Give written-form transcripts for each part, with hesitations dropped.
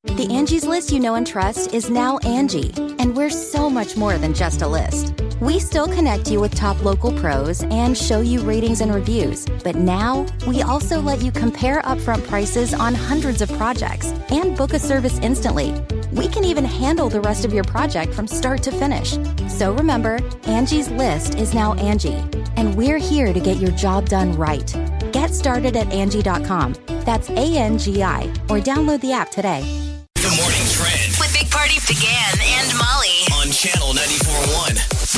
The Angie's List you know and trust is now Angie, and we're so much more than just a list. We still connect you with top local pros and show you ratings and reviews, but now we also let you compare upfront prices on hundreds of projects and book a service instantly. We can even handle the rest of your project from start to finish. So remember, Angie's List is now Angie, and we're here to get your job done right. Get started at Angie.com. That's ANGI, or download the app today. The Morning Trend with Big Party began and Molly on Channel 94.1.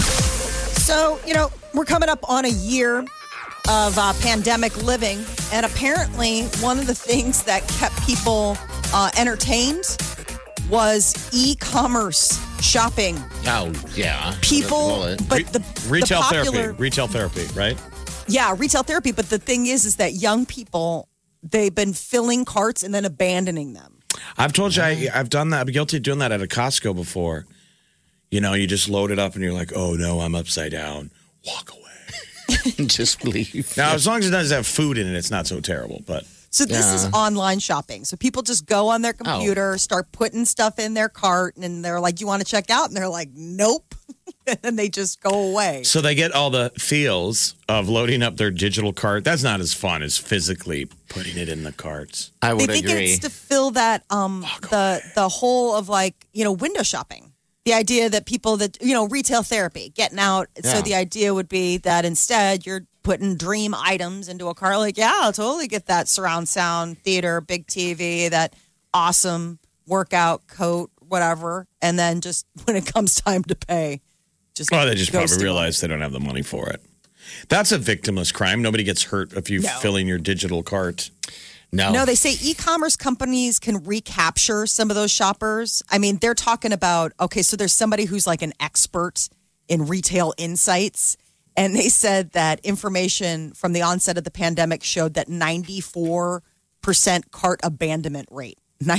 So, we're coming up on a year of pandemic living, and apparently one of the things that kept people entertained was e-commerce shopping. Oh, yeah. People, but retail the popular, Retail therapy, right? Yeah, retail therapy. But the thing is that young people, they've been filling carts and then abandoning them. I've told you, I've done that. I'm guilty of doing that at a Costco before. You just load it up and you're like, oh, no, I'm upside down. Walk away. Just leave. Now, as long as it doesn't have food in it, it's not so terrible. But So this is online shopping. So people just go on their computer, start putting stuff in their cart, and they're like, you want to check out? And they're like, nope. And then they just go away. So they get all the feels of loading up their digital cart. That's not as fun as physically putting it in the carts. I would they think agree. it's to fill that the whole of window shopping. The idea that people that retail therapy, getting out. So the idea would be that instead you're putting dream items into a car. Like, I'll totally get that surround sound theater, big TV, that awesome workout coat, whatever. And then just when it comes time to pay, they just probably realize they don't have the money for it. That's a victimless crime. Nobody gets hurt if you fill in your digital cart. No, they say e-commerce companies can recapture some of those shoppers. I mean, they're talking about, so there's somebody who's like an expert in retail insights. And they said that information from the onset of the pandemic showed that 94% cart abandonment rate.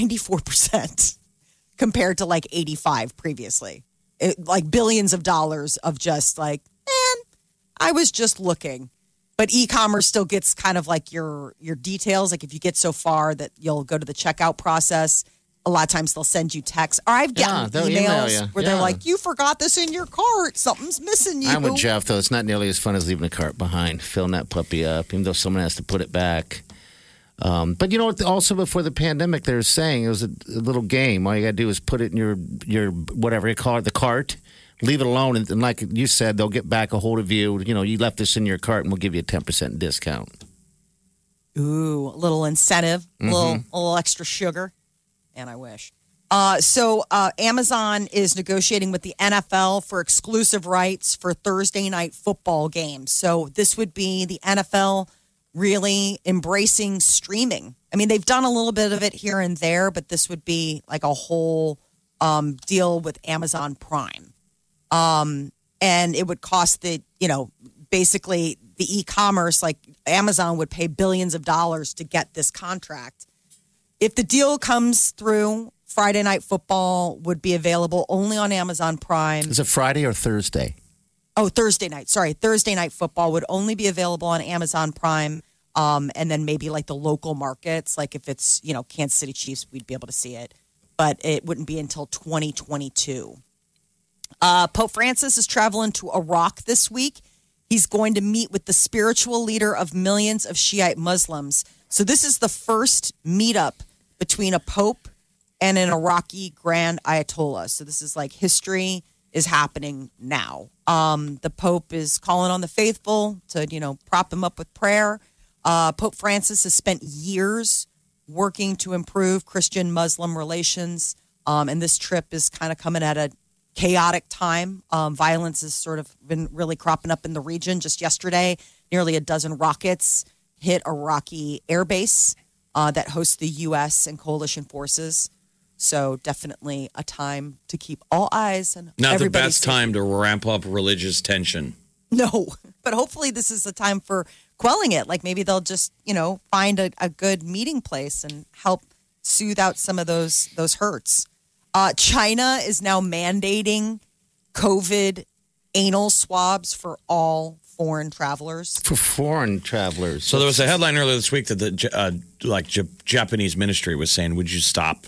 94% compared to like 85 previously. Like billions of dollars of just like, I was just looking. But e-commerce still gets kind of like your details. Like if you get so far that you'll go to the checkout process, a lot of times they'll send you texts. Or I've gotten emails where they're like, you forgot this in your cart. Something's missing you. I'm with Jeff, though. It's not nearly as fun as leaving a cart behind, filling that puppy up, even though someone has to put it back. But you know what? Also, before the pandemic, they were saying it was a little game. All you got to do is put it in your whatever you call it, the cart. Leave it alone, and like you said, they'll get back a hold of you. You left this in your cart, and we'll give you a 10% discount. Ooh, a little incentive, a little extra sugar, and I wish. So Amazon is negotiating with the NFL for exclusive rights for Thursday night football games. So this would be the NFL really embracing streaming. I mean, they've done a little bit of it here and there, but this would be like a whole deal with Amazon Prime. And it would cost basically the e-commerce, like Amazon would pay billions of dollars to get this contract. If the deal comes through, Friday Night Football would be available only on Amazon Prime. Is it Friday or Thursday? Oh, Thursday night. Sorry. Thursday Night Football would only be available on Amazon Prime. And then maybe like the local markets, like if it's, Kansas City Chiefs, we'd be able to see it. But it wouldn't be until 2022. Pope Francis is traveling to Iraq this week. He's going to meet with the spiritual leader of millions of Shiite Muslims. So this is the first meetup between a pope and an Iraqi Grand Ayatollah. So this is like history is happening now. The Pope is calling on the faithful to, prop him up with prayer. Pope Francis has spent years working to improve Christian-Muslim relations. And this trip is kind of coming at a chaotic time. Violence has sort of been really cropping up in the region. Just yesterday, nearly a dozen rockets hit Iraqi airbase that hosts the U.S. and coalition forces. So definitely a time to keep all eyes on not the everybody's best time to ramp up religious tension. No, but hopefully this is a time for quelling it. Like maybe they'll just, find a good meeting place and help soothe out some of those hurts. China is now mandating COVID anal swabs for all foreign travelers. For foreign travelers. So there was a headline earlier this week that the Japanese ministry was saying, would you stop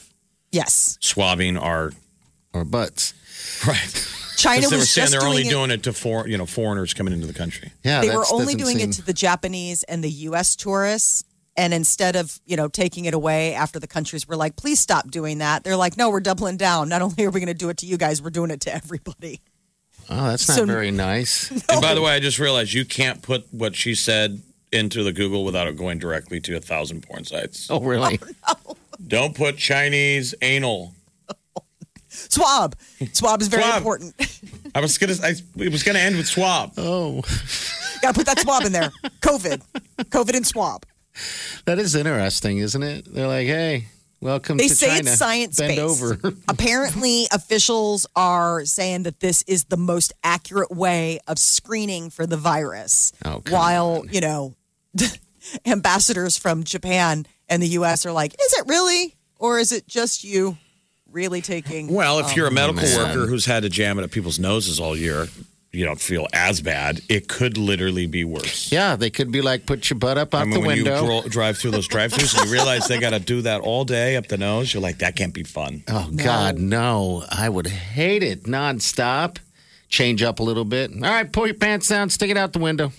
Yes. swabbing our Or butts. right. China They were was saying just they're only doing it. doing it to foreigners coming into the country. Yeah, They were that's- only doesn't doing seem- it to the Japanese and the U.S. tourists. And instead of, taking it away after the countries were like, please stop doing that. They're like, no, we're doubling down. Not only are we going to do it to you guys, we're doing it to everybody. Oh, that's not So- very nice. And by the way, I just realized you can't put what she said into the Google without it going directly to 1,000 porn sites. Oh, really? Don't put Chinese anal. Swab. Swab is very Swab. important. It was gonna end with swab. Oh, Got to put that swab in there. COVID and swab. that is interesting, isn't it? They're like, hey, welcome They to say China. it's science-based. Bend over. Apparently, officials are saying that this is the most accurate way of screening for the virus. Oh, come while, ambassadors from Japan and the U.S. are like, is it really? Or is it just you really taking... Well, if you're a medical man. worker who's had to jam it up people's noses all year, you don't feel as bad. It could literally be worse. Yeah, they could be like, put your butt up out the when window. you drive through those drive-thrus and you realize they got to do that all day up the nose, you're like, that can't be fun. Oh, God, no. I would hate it nonstop. Change up a little bit. All right, pull your pants down, stick it out the window.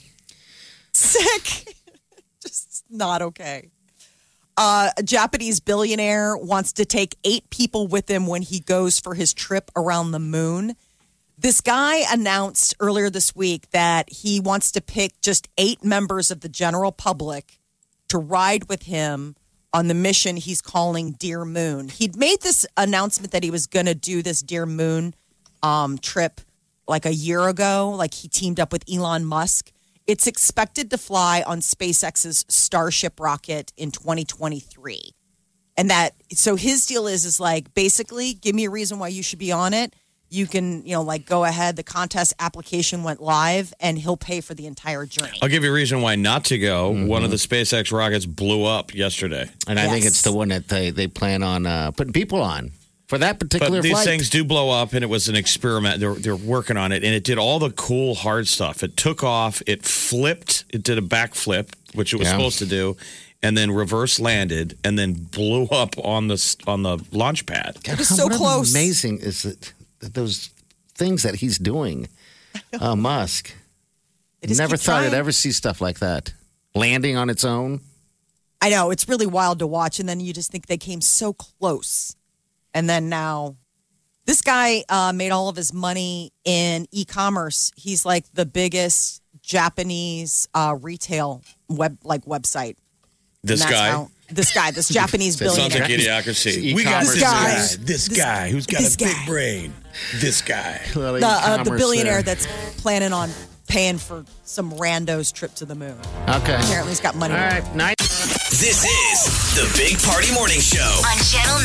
Sick. Just not okay. A Japanese billionaire wants to take 8 people with him when he goes for his trip around the moon. This guy announced earlier this week that he wants to pick just 8 members of the general public to ride with him on the mission he's calling Dear Moon. He'd made this announcement that he was going to do this Dear Moon trip like a year ago. Like he teamed up with Elon Musk. It's expected to fly on SpaceX's Starship rocket in 2023. And so his deal is like, basically, give me a reason why you should be on it. You can, go ahead. The contest application went live and he'll pay for the entire journey. I'll give you a reason why not to go. One of the SpaceX rockets blew up yesterday. And I think Yes. it's the one that they plan on putting people on for that particular But these flight. things do blow up, and it was an experiment. They're working on it, and it did all the cool, hard stuff. It took off. It flipped. It did a backflip, which it was Yeah. supposed to do, and then reverse landed, and then blew up on the launch pad. God, was so what close. Amazing is it those things that he's doing. Musk. They just Never keep thought I'd trying. ever see stuff like that. Landing on its own. I know. It's really wild to watch. And then you just think they came so close. And then now, this guy made all of his money in e-commerce. He's like the biggest Japanese retail website. This And that's guy. this Japanese It sounds billionaire. like idiocracy. It's We got e-commerce this guy who's got this a big guy. brain. This guy. The billionaire that's planning on paying for some rando's trip to the moon. Okay. Apparently, he's got money. All right. Nice. This is the Big Party Morning Show. On Channel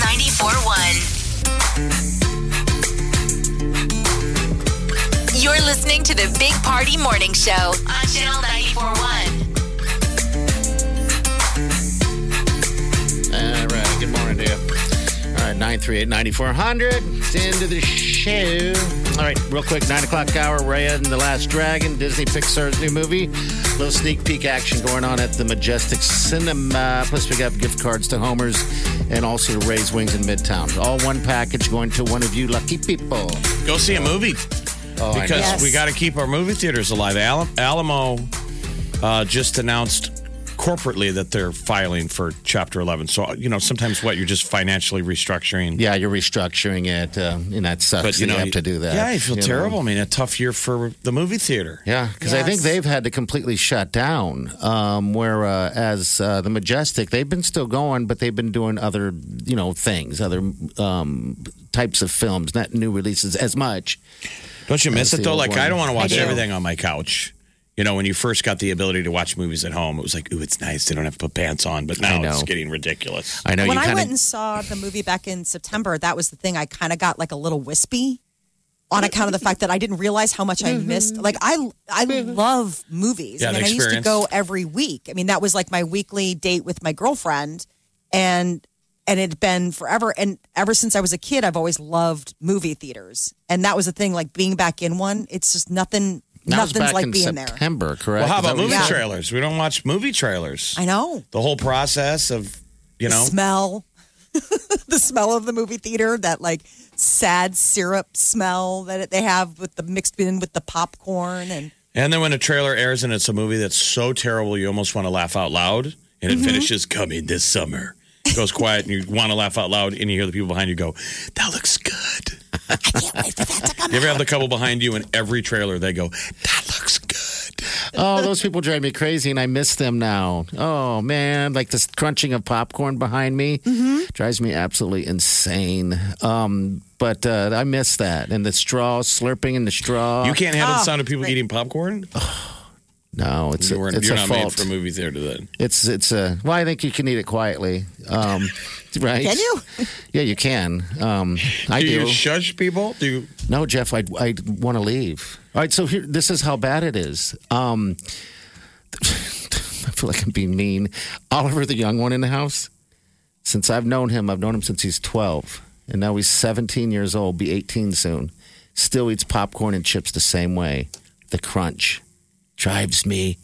94.1. You're listening to the Big Party Morning Show on Channel 94.1. All right. Good morning to you. All right. 938-9400. It's into the show. All right. Real quick. 9 o'clock hour. Raya and the Last Dragon. Disney Pixar's new movie. Little sneak peek action going on at the Majestic Cinema. Plus, we got gift cards to Homer's and also to Ray's Wings in Midtown. All one package going to one of you lucky people. Go see a movie. Oh, I know. Because Yes. we got to keep our movie theaters alive. Alamo just announced corporately that they're filing for Chapter 11. So, sometimes you're just financially restructuring. Yeah, you're restructuring it, and that sucks. But, That you have to do that. Yeah, you feel know? terrible. I mean, a tough year for the movie theater. Yeah, because I think Yes. they've had to completely shut down. Whereas the Majestic, they've been still going, but they've been doing other, things, other types of films, not new releases as much. Don't you miss That's it, the though? old Like, one. I don't want to watch I do. everything on my couch. When you first got the ability to watch movies at home, it was like, ooh, it's nice. They don't have to put pants on. But now I know. it's getting ridiculous. I know When you I kind went and of. saw the movie back in September, that was the thing. I kind of got like a little wispy on account of the fact that I didn't realize how much I missed. Like I love movies. Yeah, I the mean, I used to experience. go every week. I mean, that was like my weekly date with my girlfriend, and it'd been forever. And ever since I was a kid, I've always loved movie theaters, and that was the thing. Like being back in one, it's just nothing. That was Nothing's back like in being there. September, correct? Well, how Is that about what movie you Yeah. said? trailers? We don't watch movie trailers. I know. The whole process of, The smell. the smell of the movie theater, that like sad syrup smell that they have with the mixed in with the popcorn. And then when a trailer airs and it's a movie that's so terrible you almost want to laugh out loud, and it finishes coming this summer. It goes quiet and you want to laugh out loud, and you hear the people behind you go, "That looks good." I can't wait for that to come You ever have the couple behind you in every trailer, they go, "That looks good." Oh, those people drive me crazy, and I miss them now. Oh, man. Like this crunching of popcorn behind me drives me absolutely insane. But I miss that. And the straw, slurping in the straw. You can't handle the sound of people eating popcorn? No, it's You're a not fault. made for a movie theater then. Well, I think you can eat it quietly. Right? Can you? Yeah, you can. I Do do. you shush people? Do you? No, Jeff, I want to leave. All right, so here, this is how bad it is. I feel like I'm being mean. Oliver, the young one in the house, since I've known him since he's 12. And now he's 17 years old, be 18 soon. Still eats popcorn and chips the same way. The crunch drives me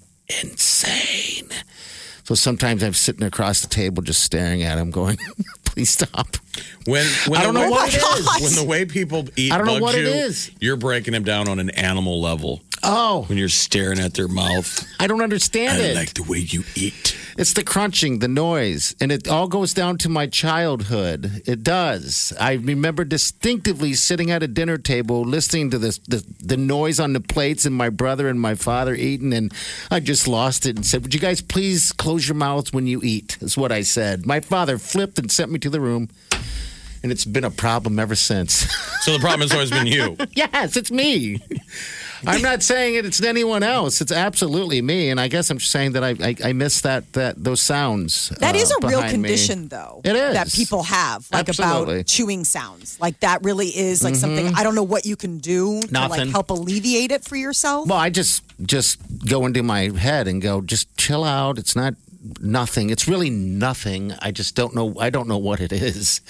insane. So sometimes I'm sitting across the table just staring at him going, please stop. When I don't know what it is. When the way people eat I don't know bugs what it you, is. You're breaking them down on an animal level. Oh, When you're staring at their mouth. I don't understand I it. like the way you eat. It's the crunching, the noise, and it all goes down to my childhood. It does. I remember distinctively sitting at a dinner table listening to the noise on the plates and my brother and my father eating, and I just lost it and said, would you guys please close your mouths when you eat, is what I said. My father flipped and sent me to the room, and it's been a problem ever since. So the problem has always been you. Yes, it's me. I'm not saying it's anyone else. It's absolutely me, and I guess I'm just saying that I miss those sounds. That is a real behind me. condition, though. It is. That people have, like Absolutely. about chewing sounds. Like that really is like something, I don't know what you can do to like Nothing. help alleviate it for yourself. Well, I just go into my head and go, just chill out. It's not nothing. It's really nothing. I just don't know. I don't know what it is.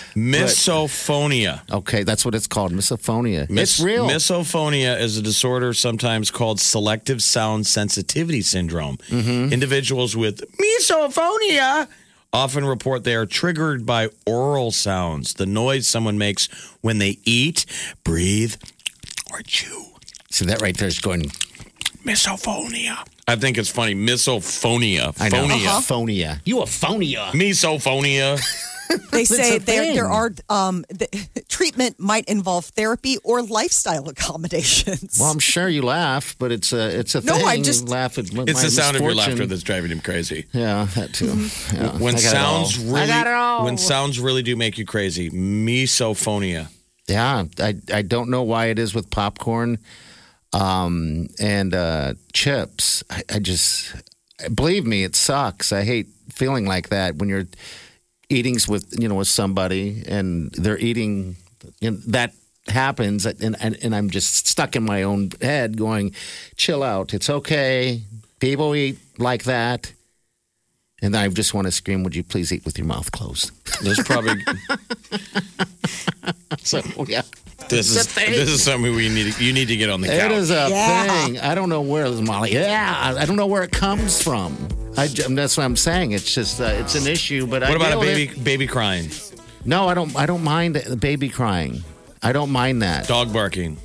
Misophonia. Okay, that's what it's called. Misophonia. It's real. Misophonia is a disorder sometimes called selective sound sensitivity syndrome. Individuals with misophonia often report they are triggered by oral sounds, the noise someone makes when they eat, breathe, or chew. See, that right there is going... Misophonia. I think it's funny. Misophonia. I know. Phonia. Phonia. You a phonia. Misophonia. They say a thing. there are the treatment might involve therapy or lifestyle accommodations. Well, I'm sure you laugh, but it's a thing. No, I You just- laugh at my It's the sound of your misfortune. laughter that's driving him crazy. Yeah, that too. Yeah, When I got it all. sounds I got it all. really, when sounds really do make you crazy, misophonia. Yeah, I don't know why it is with popcorn and chips. I just believe me, it sucks. I hate feeling like that when you're eating with somebody and they're eating. That happens, and I'm just stuck in my own head, going, "Chill out. It's okay. People eat like that." And I just want to scream, would you please eat with your mouth closed? There's probably So, yeah. this is something you need to get on the couch. It is a Yeah. thing. I don't know where this Molly. Yeah, I don't know where it comes from. That's what I'm saying. It's just it's an issue. But What about deal a with baby crying, it. No, I don't. I don't mind the baby crying. I don't mind that. dog barking?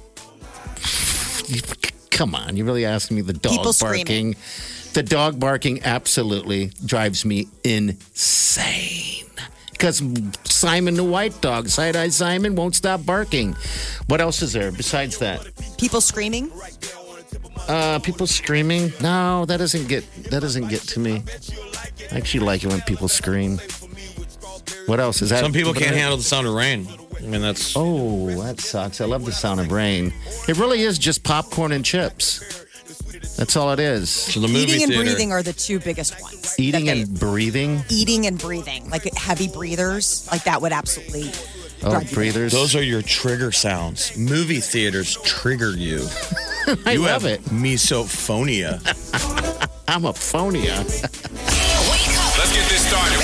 Come on, you really asking me the dog People barking? screaming. The dog barking absolutely drives me insane. Because Simon the white dog, Side-Eye Simon, won't stop barking. What else is there besides that? People screaming. People screaming? No, that doesn't get to me. I actually like it when people scream. What else is that? Some people can't handle the sound of rain. I mean, that's Oh, that sucks. I love the sound of rain. It really is just popcorn and chips. That's all it is. so the movie Eating and theater. breathing are the two biggest ones. Eating that they- and breathing. eating and breathing, like heavy breathers, like that would absolutely. Oh, drive you breathers. Those are your trigger sounds. Movie theaters trigger you. I You love have it. misophonia. I'm a phonia. Let's get this started.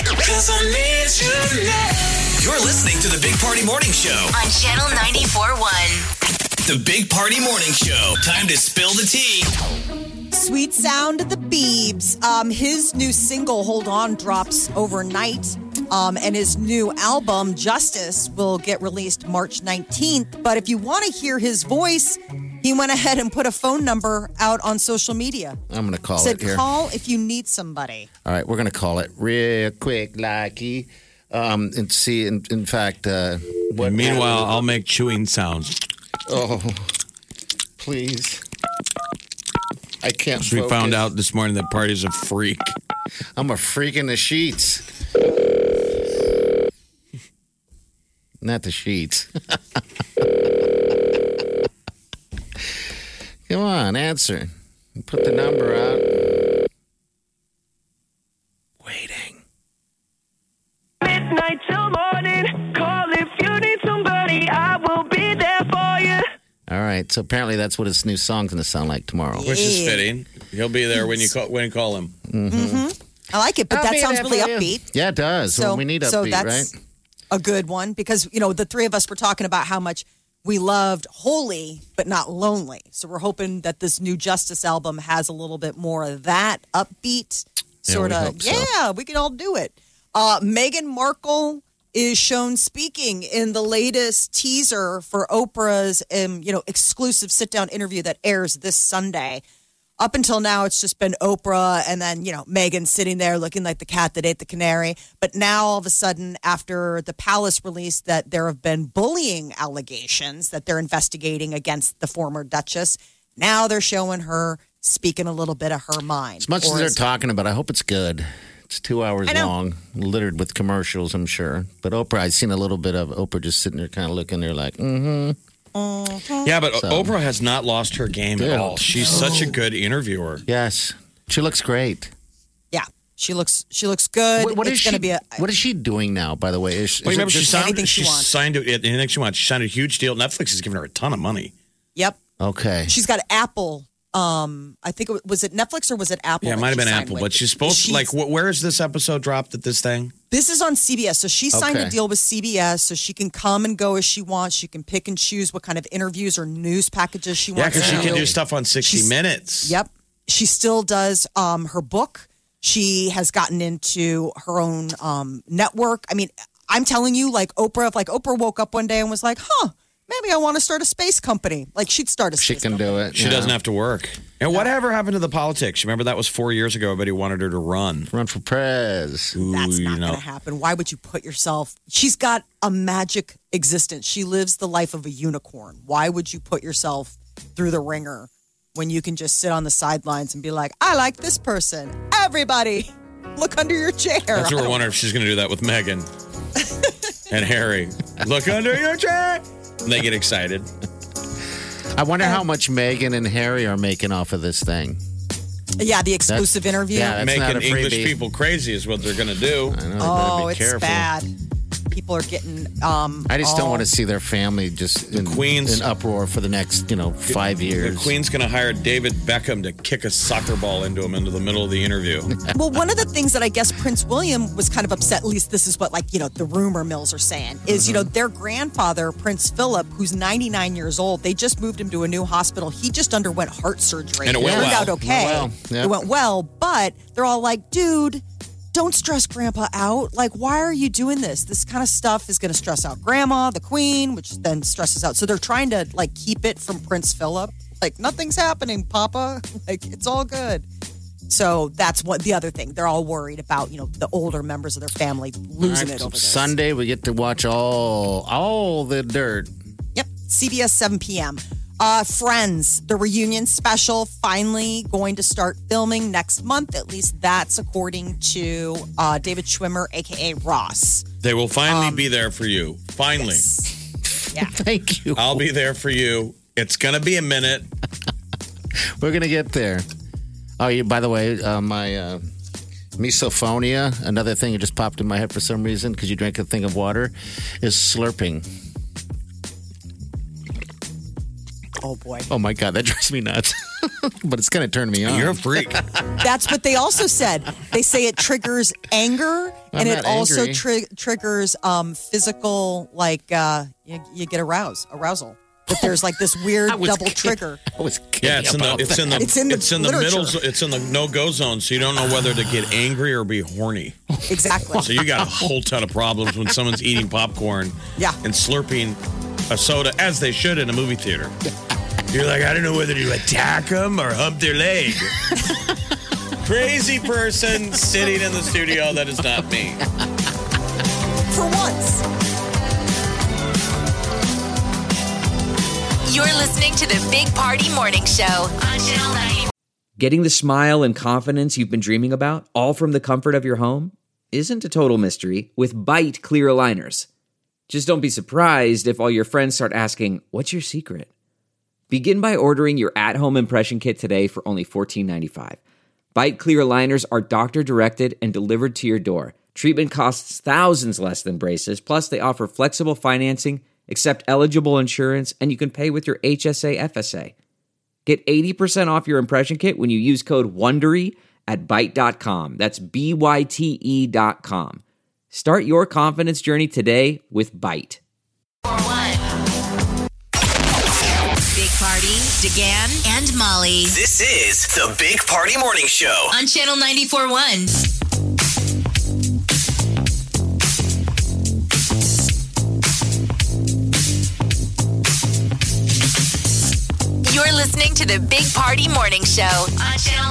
You're listening to the Big Party Morning Show. On Channel 94.1. The Big Party Morning Show. Time to spill the tea. Sweet sound of the Biebs. His new single "Hold On" drops overnight. And his new album, Justice, will get released March 19th. But if you want to hear his voice, he went ahead and put a phone number out on social media. I'm going to call Said, it here. call if you need somebody. All right, we're going to call it real quick, Lucky. And see, in fact, what. Meanwhile, I'll make chewing sounds. Oh, please. I can't We focus. found out this morning that Party's a freak. I'm a freak in the sheets. Not the sheets. Come on, answer. Put the number out. Waiting. Midnight till morning. Call if you need somebody. I will be there for you. All right, so apparently that's what his new song's going to sound like tomorrow. Which is fitting. He'll be there when you call him. I like it, but I'll that be sounds there really for you. upbeat. Yeah, it does. Well, we need upbeat, that's right? a good one because, the three of us were talking about how much we loved Holy, but not Lonely. So we're hoping that this new Justice album has a little bit more of that upbeat sort we of. hope so. Yeah, we can all do it. Meghan Markle is shown speaking in the latest teaser for Oprah's, exclusive sit-down interview that airs this Sunday. Up until now, it's just been Oprah and then, Meghan sitting there looking like the cat that ate the canary. But now, all of a sudden, after the Palace released that there have been bullying allegations that they're investigating against the former Duchess, now they're showing her speaking a little bit of her mind. As much as they're talking about, I hope it's good. It's 2 hours I know. long, littered with commercials, I'm sure. But Oprah, I've seen a little bit of Oprah just sitting there kind of looking there like, Yeah, but Oprah has not lost her game at all. She's such a good interviewer. yes. She looks great. Yeah, she looks good. What It's is going she? to be a. What is she doing now? By the way, is Well, it remember, just- anything she she wants. signed anything she wants. She signed a huge deal. Netflix has given her a ton of money. Yep, okay. she's got Apple. I think was it Netflix or was it Apple? Yeah, it that might have she been signed Apple, with? but she's supposed to, like, where is this episode dropped at this thing? This is on CBS. So she signed Okay. a deal with CBS so she can come and go as she wants. She can pick and choose what kind of interviews or news packages she Yeah, wants because to she can do stuff on 60 She's- Minutes. Yep. She still does her book. She has gotten into her own network. I mean, I'm telling you, like Oprah, if like Oprah woke up one day and was like, maybe I want to start a space company. Like she'd start a She space can company. do it. She doesn't have to work. And whatever happened to the politics? Remember that was 4 years ago. Everybody wanted her to run. Run for prez. Ooh, That's not going to happen. Why would you put yourself? She's got a magic existence. She lives the life of a unicorn. Why would you put yourself through the ringer when you can just sit on the sidelines and be like, I like this person. Everybody, look under your chair. That's what we're wondering if she's going to do that with Meghan and Harry. Look under your chair. And they get excited. I wonder how much Meghan and Harry are making off of this thing. Yeah, the exclusive interview. yeah, That's not Making a English freebie. people crazy is what they're going to do. I know, they better Oh, be it's careful. bad. People are getting. I just don't want to see their family just in Queen's- uproar for the next, 5 years. The Queen's going to hire David Beckham to kick a soccer ball into him into the middle of the interview. Well, one of the things that I guess Prince William was kind of upset, at least this is what, the rumor mills are saying, is, their grandfather, Prince Philip, who's 99 years old, they just moved him to a new hospital. He just underwent heart surgery. And it went turned well. out okay. Went well, yeah. It went well, but they're all like, dude, don't stress Grandpa out. Like, why are you doing this? This kind of stuff is going to stress out Grandma, the Queen, which then stresses out. So they're trying to, keep it from Prince Philip. Like, nothing's happening, Papa. Like, it's all good. So that's what the other thing. They're all worried about, the older members of their family losing it over this. Sunday, we get to watch all the dirt. Yep. CBS 7 p.m. Friends, the reunion special, finally going to start filming next month. At least that's according to David Schwimmer, a.k.a. Ross. They will finally be there for you. Finally. Yeah. Thank you. I'll be there for you. It's going to be a minute. We're going to get there. Oh, by the way, my misophonia, another thing that just popped in my head for some reason because you drank a thing of water, is slurping. Oh, boy. Oh, my God, that drives me nuts. But it's going to turn me on. You're a freak. That's what they also said. They say it triggers anger, and it not also angry. triggers physical, you get arousal. That there's like this weird I was double kidding. trigger. I was kidding. Yeah, it's in the about it's in the It's in the it's in the literature. middle. It's in the no-go zone, so you don't know whether to get angry or be horny. Exactly. So you got a whole ton of problems when someone's eating popcorn, Yeah. and slurping a soda as they should in a movie theater. You're like, I don't know whether to attack them or hump their leg. Crazy person sitting in the studio. That is not me. For once. You're listening to the Big Party Morning Show on Channel 90. Getting the smile and confidence you've been dreaming about, all from the comfort of your home, isn't a total mystery with Bite Clear Aligners. Just don't be surprised if all your friends start asking, "What's your secret?" Begin by ordering your at-home impression kit today for only $14.95. Bite Clear Aligners are doctor-directed and delivered to your door. Treatment costs thousands less than braces, plus they offer flexible financing, accept eligible insurance, and you can pay with your HSA FSA. Get 80% off your impression kit when you use code WONDERY at Byte.com. That's BYTE.com. Start your confidence journey today with Byte. Big Party, DeGan, and Molly This is the Big Party Morning Show. on Channel 94.1. You're listening to the Big Party Morning Show on Channel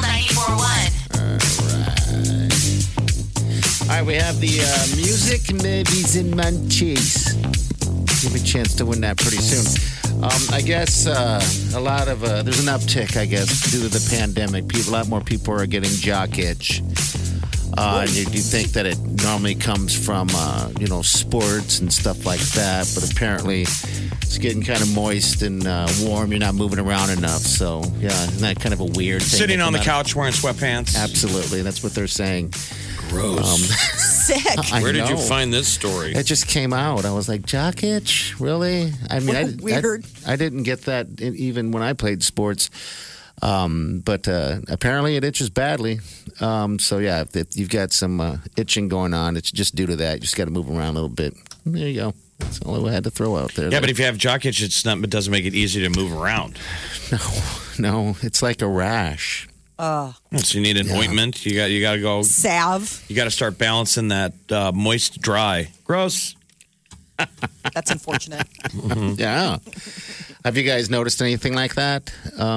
94.1. All right, we have the music, maybes, and munchies. Give you a chance to win that pretty soon. I guess a lot of there's an uptick, I guess, due to the pandemic. A lot more people are getting jock itch. And you think that it normally comes from, sports and stuff like that. But apparently it's getting kind of moist and warm. You're not moving around enough. So, yeah, isn't that kind of a weird thing? Sitting on the couch. couch wearing sweatpants. Absolutely. That's what they're saying. Gross. Sick. Where did you know. find this story? It just came out. I was like, jock itch? Really? I mean, Weird. I didn't get that even when I played sports. But apparently it itches badly. So, yeah, if you've got some itching going on, it's just due to that. You just got to move around a little bit. There you go. That's all I had to throw out there. Yeah, but if you have jock itch, it doesn't make it easy to move around. No, it's like a rash. So you need an ointment. You got to go. Salve. You got to start balancing that moist dry. Gross. That's unfortunate. Yeah. Have you guys noticed anything like that?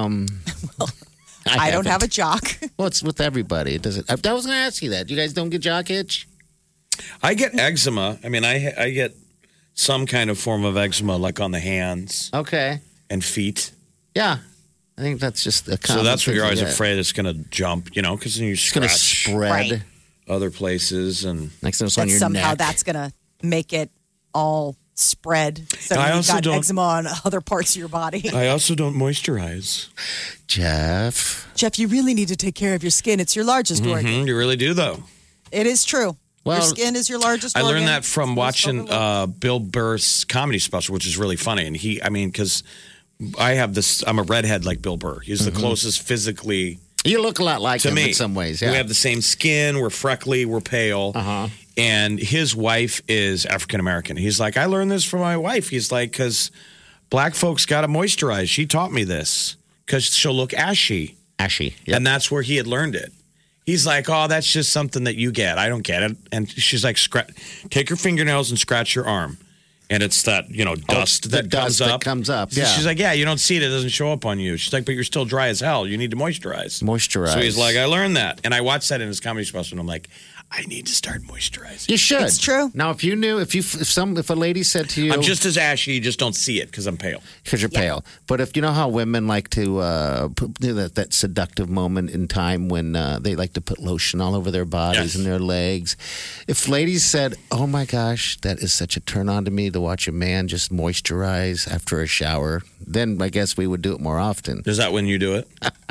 I don't have a jock. Well, it's with everybody. It doesn't. I was going to ask you that. You guys don't get jock itch? I get eczema. I mean, I get some kind of form of eczema, like on the hands Okay. and feet. Yeah. I think that's just a common So that's what thing you're to always get. afraid it's going to jump, because then you It's going to scratch spread. Right. other places. And Next thing it's on That your somehow neck. that's going to make it all spread. So I you've also got don't- eczema on other parts of your body. I also don't moisturize. Jeff. Jeff, you really need to take care of your skin. It's your largest organ. You really do, though. It is true. Well, your skin is your largest I organ. learned that from It's watching overlooked. Bill Burr's comedy special, which is really funny. And because I'm a redhead like Bill Burr. He's the closest physically You look a lot like to him me in some ways. Yeah. We have the same skin. We're freckly. We're pale. And his wife is African American. He's like, I learned this from my wife. He's like, because black folks got to moisturize. She taught me this because she'll look ashy. Ashy. Yep. And that's where he had learned it. He's like, oh, that's just something that you get. I don't get it. And she's like, take your fingernails and scratch your arm. And it's that, dust the that dust comes up. that comes up, yeah. She's like, yeah, you don't see it. It doesn't show up on you. She's like, but you're still dry as hell. You need to moisturize. Moisturize. So he's like, I learned that. And I watched that in his comedy special. And I'm like, I need to start moisturizing. You should. It's true. Now, if you knew, if a lady said to you, I'm just as ashy. You just don't see it because I'm pale. because you're pale. But if you know how women like to do that seductive moment in time when they like to put lotion all over their bodies Yes. and their legs. If ladies said, "Oh my gosh, that is such a turn on to me to watch a man just moisturize after a shower," then I guess we would do it more often. Is that when you do it?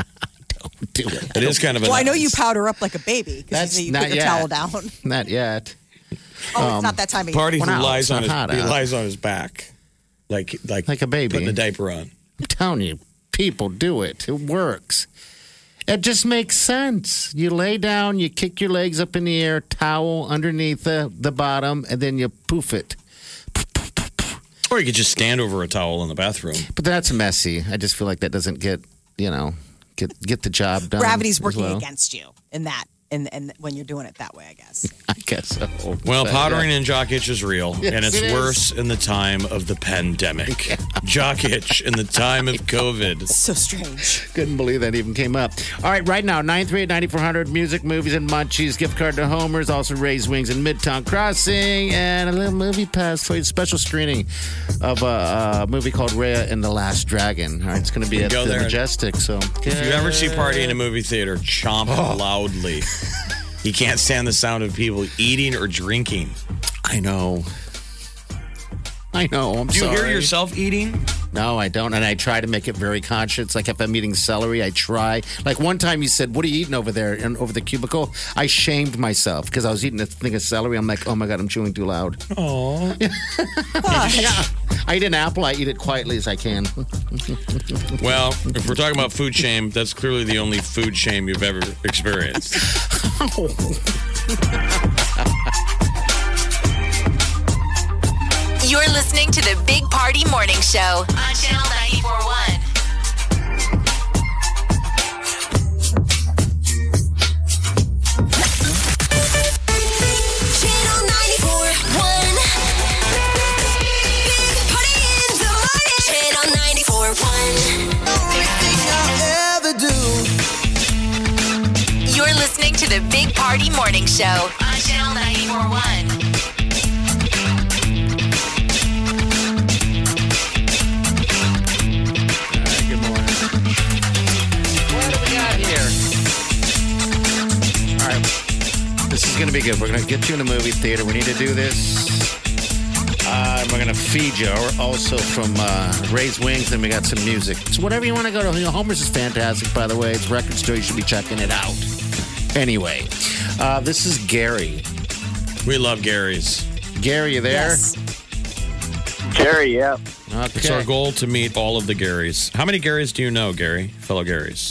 Don't do it. It is kind of a Well, I know you powder up like a baby because That's you not put your yet. towel down. Not yet. Oh, it's not that time of year. Party Well, who no, lies it's on not his hot out. lies on his back, like a baby. putting a diaper on. I'm telling you, people do it. It works. It just makes sense. You lay down, you kick your legs up in the air, towel underneath the bottom, and then you poof it. Or you could just stand over a towel in the bathroom. But that's messy. I just feel like that doesn't get the job done. Gravity's as working well. against you in that, and when you're doing it that way, I guess. I guess so. Well, But, powdering and jock itch is real, Yes, and it's it is. worse in the time of the pandemic. Jock itch in the time of COVID. So strange. Couldn't believe that even came up. All right, right now, 938-9400, music, movies, and munchies. Gift card to Homer's, also Raised Wings in Midtown Crossing, and a little movie pass for you. Special screening of a movie called Raya and the Last Dragon. All right, it's going to be at go the there. Majestic. So If you ever see Party in a movie theater, chomp loudly. He can't stand the sound of people eating or drinking. I know. I'm Do you sorry. hear yourself eating? No, I don't. And I try to make it very conscious. Like if I'm eating celery, I try. Like one time you said, "What are you eating over there?" And over the cubicle, I shamed myself because I was eating a thing of celery. I'm like, "Oh my God, I'm chewing too loud." Oh. I eat an apple. I eat it quietly as I can. Well, if we're talking about food shame, that's clearly the only food shame you've ever experienced. You're listening to the Big Party Morning Show on Channel 94.1. Channel 94.1. Big Party in the morning. Channel 94.1. You're listening to the Big Party Morning Show on Channel 94.1. Good morning. What do we got here? All right. This is going to be good. We're going to get you in a movie theater. We need to do this. We're going to feed you. Also from Raised Wings, and we got some music. So whatever you want to go to. You know, Homer's is fantastic, by the way. It's a record store. You should be checking it out. Anyway, this is Gary. We love Gary's. Gary, you there? Yes. Jerry, yeah. Okay. It's our goal to meet all of the Garys. How many Garys do you know, Gary? Fellow Garys.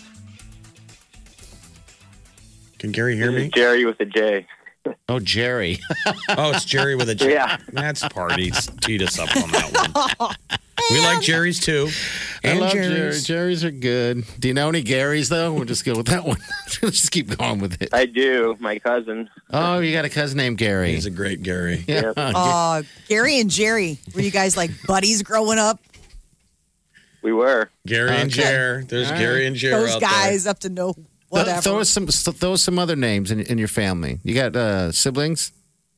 Can Gary hear me? Jerry with a J. Oh, Jerry. Oh, it's Jerry with a J. Yeah. That's parties. Teed us up on that one. We like Jerry's too. I And love Jerry's. Jerry's are good. Do you know any Garys, though? We'll just go with that one. Let's just keep going with it. I do. My cousin. Oh, you got a cousin named Gary. He's a great Gary. Yeah. Gary and Jerry, were you guys like buddies growing up? We were. Gary and Okay. Jer. There's All right. Gary and Jer Those out guys up to no whatever. Throw us some other names in your family. You got siblings?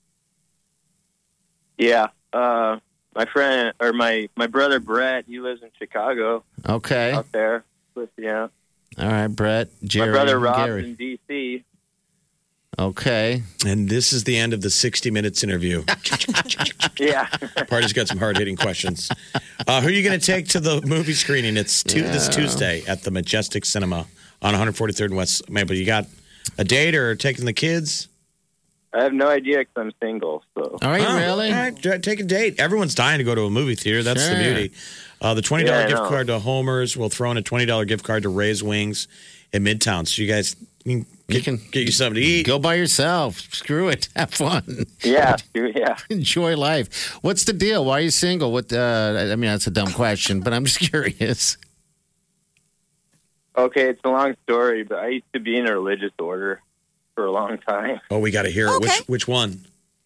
Yeah. My friend, or my brother Brett, he lives in Chicago Okay. out there. Yeah. All right, Brett, Jerry, My brother and Rob's Gary. in D.C. Okay. there. And this is the end of the 60 Minutes interview. Yeah. Party's got some hard-hitting questions. Who are you going to take to the movie screening? It's this Tuesday at the Majestic Cinema on 143rd and West Maple. You got a date or taking the kids? I have no idea because I'm single. So. All right, really? All right, take a date. Everyone's dying to go to a movie theater. That's the Sure. beauty. The $20 Yeah, I gift know. card to Homer's. We'll throw in a $20 gift card to Raised Wings in Midtown. So you guys can get you something to eat. Go by yourself. Screw it. Have fun. Yeah. Yeah. Enjoy life. What's the deal? Why are you single? What? I mean, that's a dumb question, but I'm just curious. Okay, it's a long story, but I used to be in a religious order for a long time. Oh, we got to hear it. Okay. Which one?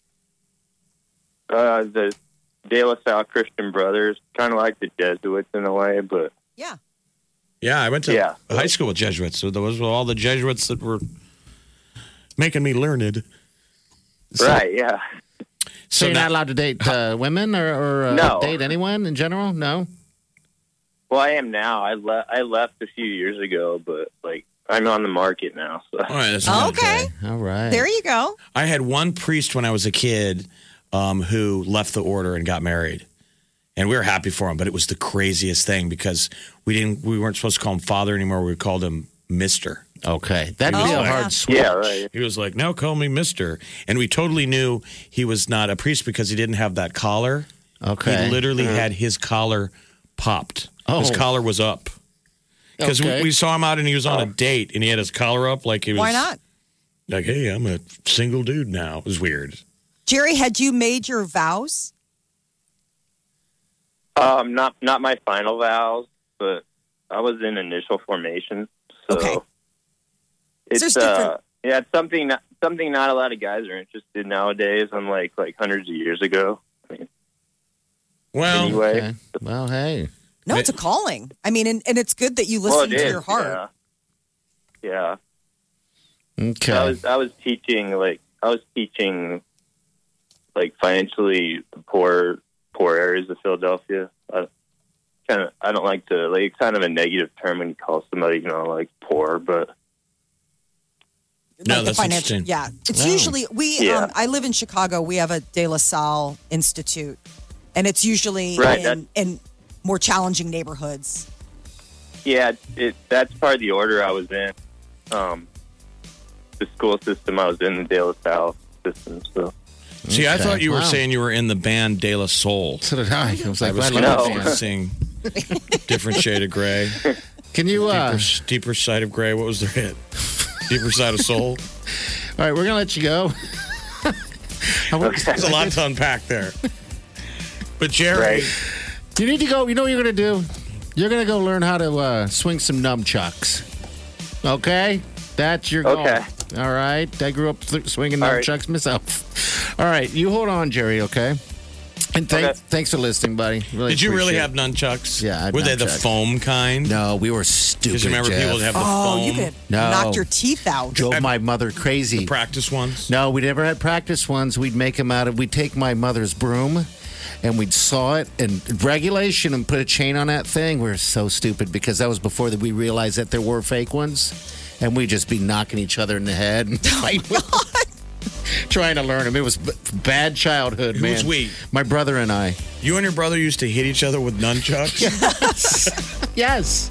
The De La Salle Christian Brothers, kind of like the Jesuits in a way, but Yeah. Yeah, I went to Yeah. high school with Jesuits. So those were all the Jesuits that were making me learned. right, yeah. So you're now- not allowed to date women or No. date anyone in general? No? Well, I am now. I left a few years ago, but like I'm on the market now. So. All right, that's not Okay. All right. There you go. I had one priest when I was a kid who left the order and got married. And we were happy for him, but it was the craziest thing because we weren't supposed to call him father anymore. We called him Mister. Okay. That'd be Oh, a yeah. hard switch. Yeah, right. He was like, "No, call me Mister." And we totally knew he was not a priest because he didn't have that collar. Okay. He literally had his collar popped. His Oh. collar was up. Because Okay. we saw him out and he was on a date and he had his collar up like he was. Why not? Like, hey, I'm a single dude now. It was weird. Jerry, had you made your vows? Not my final vows, but I was in initial formation. So Okay. it's So it's different. it's something not a lot of guys are interested nowadays, unlike like hundreds of years ago. I mean, Well, anyway. Okay. Well, hey. No, it's a calling. I mean, and it's good that you listen it to is, your heart. Yeah. Okay. I was teaching like financially poor areas of Philadelphia. I don't like to like it's kind of a negative term when you call somebody like poor, but No, Like the that's financial, interesting. yeah. It's Wow. usually I live in Chicago. We have a De La Salle Institute, and it's usually Right, in more challenging neighborhoods. yeah, that's part of the order I was in. The school system I was in, the De La Salle system. So See, I Okay. thought you were Wow. saying you were in the band De La Soul. So did I. I was like, I was I going love No. that to band. sing Different Shade of Gray. Can you, Deeper Side of Gray. What was their hit? Deeper Side of Soul. all right, we're going to let you go. There's a lot to unpack there. But Jerry, Right. You need to go. You know what you're going to do? You're going to go learn how to swing some nunchucks. Okay? That's your goal. Okay. All right. I grew up swinging All right. nunchucks myself. All right. You hold on, Jerry, okay? And Okay. thanks for listening, buddy. did you really appreciate have nunchucks? Yeah, I had Were they the nunchucks. foam kind? it. No, we were stupid. Because remember, Jeff. people would have the Oh, foam, you could No. knock your teeth out. Drove my mother crazy. practice ones. No, we never had practice ones. We'd make them out of. We'd take my mother's broom, and we'd saw it and regulation and put a chain on that thing. We were so stupid because that was before that we realized that there were fake ones, and we'd just be knocking each other in the head and fighting. Trying to learn them. It was bad childhood, Who man. was we? My brother and I. You and your brother used to hit each other with nunchucks? Yes.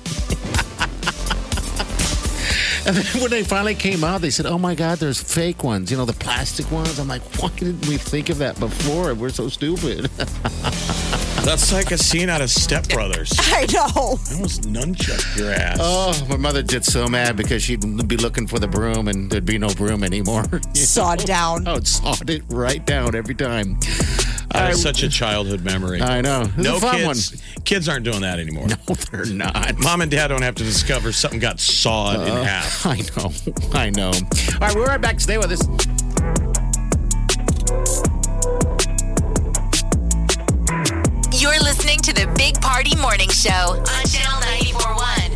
And then when they finally came out, they said, "Oh my God, there's fake ones. You know, the plastic ones." I'm like, "Why didn't we think of that before? We're so stupid." That's like a scene out of Step Brothers. I know. I almost nunchucked your ass. Oh, my mother did so mad because she'd be looking for the broom and there'd be no broom anymore. Sawed down. Oh, it sawed it right down every time. That is such a childhood memory. I know. It was No a fun kids. Kids aren't doing that anymore. one. No, they're not. Mom and Dad don't have to discover something got sawed in half. I know. I know. All right, we're right back. Stay with us. You're listening to the Big Party Morning Show on Channel 94.1.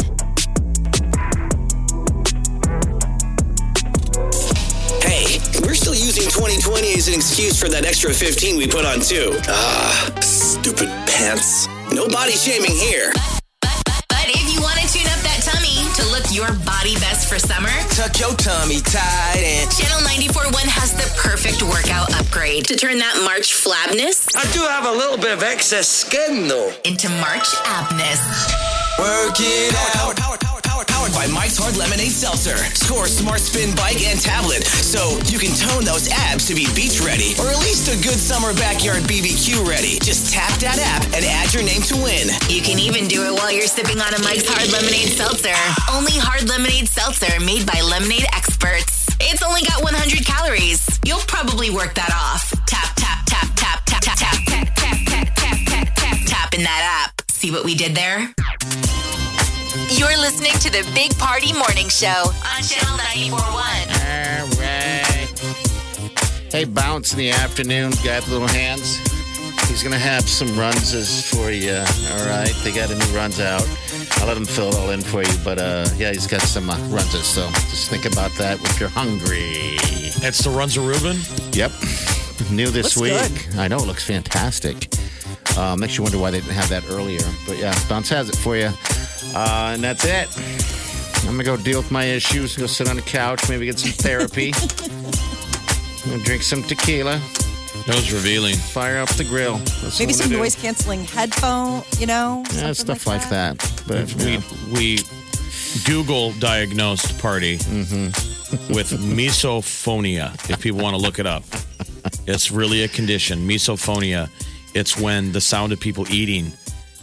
Hey, we're still using 2020 as an excuse for that extra 15 we put on too. Stupid pants. No body shaming here. But if you want to tune up that tummy to look your body best for summer, Tuck your tummy tight and Channel 94.1 has the perfect workout upgrade to turn that March flabness I do have a little bit of excess skin though. into March abness. Work it out. Powered by Mike's Hard Lemonade Seltzer. Score Smart Spin Bike and tablet so you can tone those abs to be beach ready or at least a good summer backyard BBQ ready. Just tap that app and add your name to win. You can even do it while you're sipping on a Mike's Hard Lemonade Seltzer. Only Hard Lemonade Seltzer made by lemonade experts. It's only got 100 calories. You'll probably work that off. Tap, tap, tap, tap, tap, tap, tap, tap, tap, tap, tap, tap, tap, tap in that app. See what we did there? You're listening to the Big Party Morning Show on Channel 94.1. All right. Hey, Bounce in the afternoon. Got little hands. He's going to have some runs for you. All right. They got a new runs out. I'll let him fill it all in for you. But yeah, he's got some runs. So just think about that if you're hungry. It's the Runs of Reuben. Yep. New this Looks week. good. I know. It looks fantastic. Makes you wonder why they didn't have that earlier. But yeah, Bounce has it for you. And that's it. I'm going to go deal with my issues, go sit on the couch, maybe get some therapy. I'm going to drink some tequila, That was revealing. fire up the grill. That's Maybe what some I do. noise canceling headphone, Yeah, something stuff like that. But We Google diagnosed Party with misophonia, if people want to look it up. It's really a condition, misophonia. It's when the sound of people eating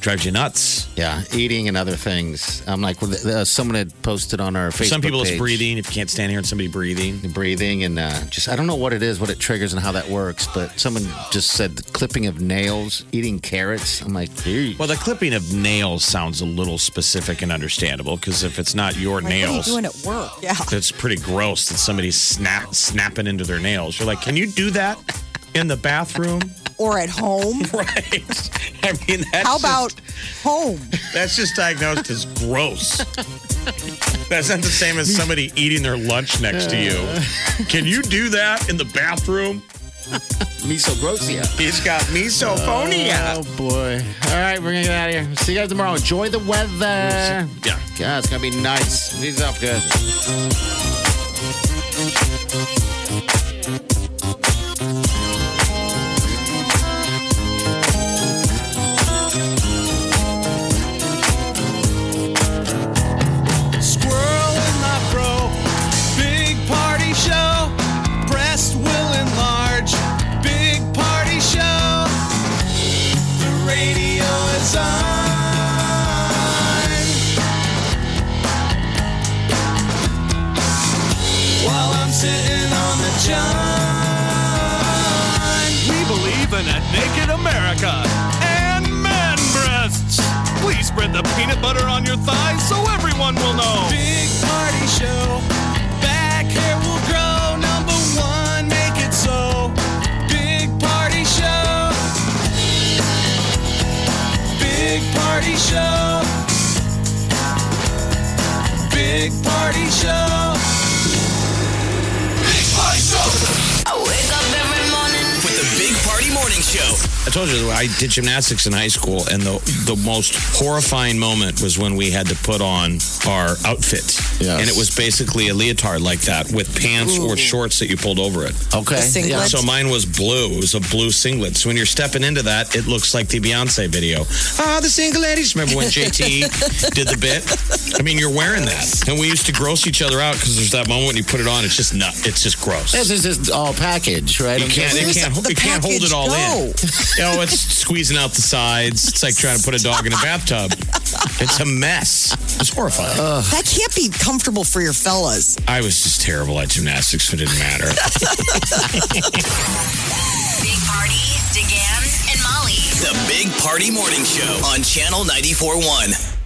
Drives you nuts. Yeah, eating and other things. I'm like, someone had posted on our Facebook Some people page. it's breathing. If you can't stand hearing somebody breathing. Breathing and just, I don't know what it is, what it triggers and how that works, but someone just said the clipping of nails, eating carrots. I'm like, eesh. Well, the clipping of nails sounds a little specific and understandable because if it's not your Like, what are you nails, doing at work? Yeah. it's pretty gross that somebody's snapping into their nails. You're like, can you do that in the bathroom? Or at home. Right. I mean, that's How about home? That's just diagnosed as gross. That's not the same as somebody eating their lunch next to you. Can you do that in the bathroom? Misogrosia. He's got misophonia. Oh, boy. All right, we're going to get out of here. See you guys tomorrow. Enjoy the weather. Yeah. Yeah, it's going to be nice. These up good. Squirrel in my fro. Big party show. Breast will enlarge. Big party show. The radio is on. While I'm sitting on the john. We believe in a naked America and man breasts. Please spread the peanut butter on your thighs so everyone will know. Big party show. Back hair will grow. Number one, make it so. Big party show. Big party show. Big party show. Big party show. I wake up every morning. With the Big Party Morning Show. I told you I did gymnastics in high school, and the most horrifying moment was when we had to put on our outfit. Yes. And it was basically a leotard like that with pants or shorts that you pulled over it. Okay. The singlet? Yeah. So mine was blue. It was a blue singlet. So when you're stepping into that, it looks like the Beyonce video. The single ladies. Remember when JT did the bit? I mean, you're wearing that. And we used to gross each other out because there's that moment when you put it on, it's just it's just gross. This is just all package, right? You can't hold it all in. It's squeezing out the sides. It's like trying to put a dog in a bathtub. It's a mess. It's horrifying. That can't be comfortable for your fellas. I was just terrible at gymnastics, so it didn't matter. Big Party, DeGan, and Molly. The Big Party Morning Show on Channel 94.1.